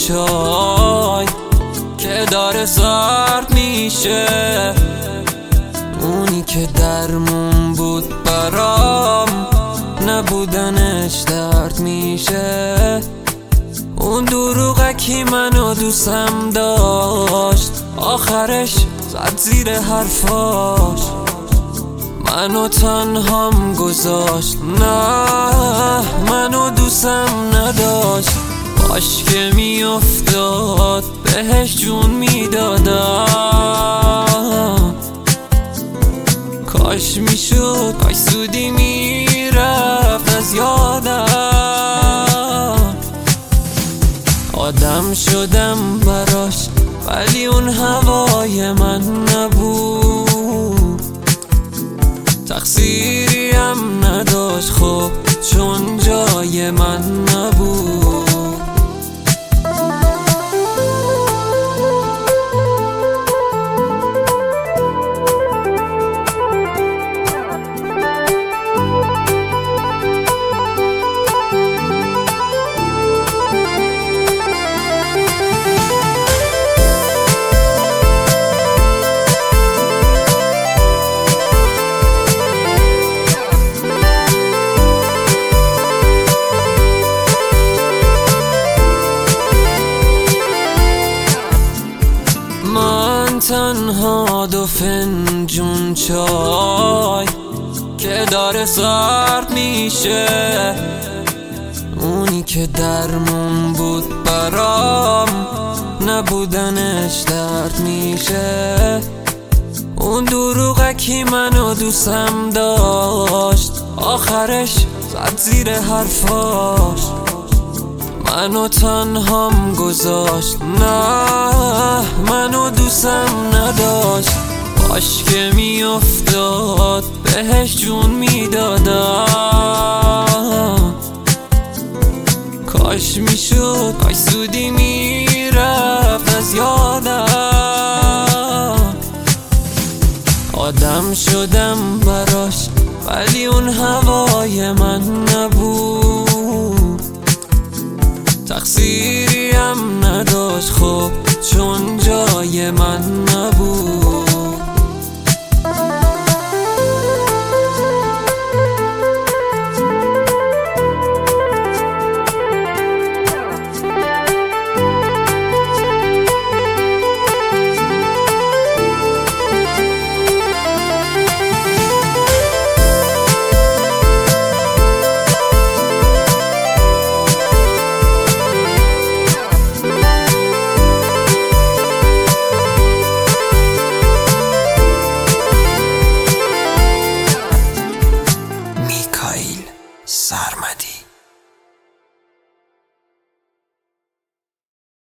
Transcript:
چای که داره سرد میشه، اونی که درمون بود برام نبودنش درد میشه. اون دروغکی منو دوستم داشت، آخرش زد زیر حرفاش، منو تنهام گذاشت. نه منو دوستم نداشت، باش که میافتاد بهش جون میدادم. کاش میشد، کاش زودی میرفت از یادم. آدم شدم براش ولی اون هوای من نبود، تقصیری هم نداشت خب چون جای من نبود. تنها 2 فنجون چای که داره سرد میشه، اونی که درمون بود برام نبودنش درد میشه. اون دروغکی منو دوستم داشت، آخرش زد زیر حرفاش، منو تنهام گذاشت. نه منو دوستم نداشت، باش که میافتاد بهش جون میدادم. کاش میشد، کاش زودی میرفت از یادم. آدم شدم براش ولی اون هوای من نبود، تقصیری هم نداشت خب چون جای من نبود.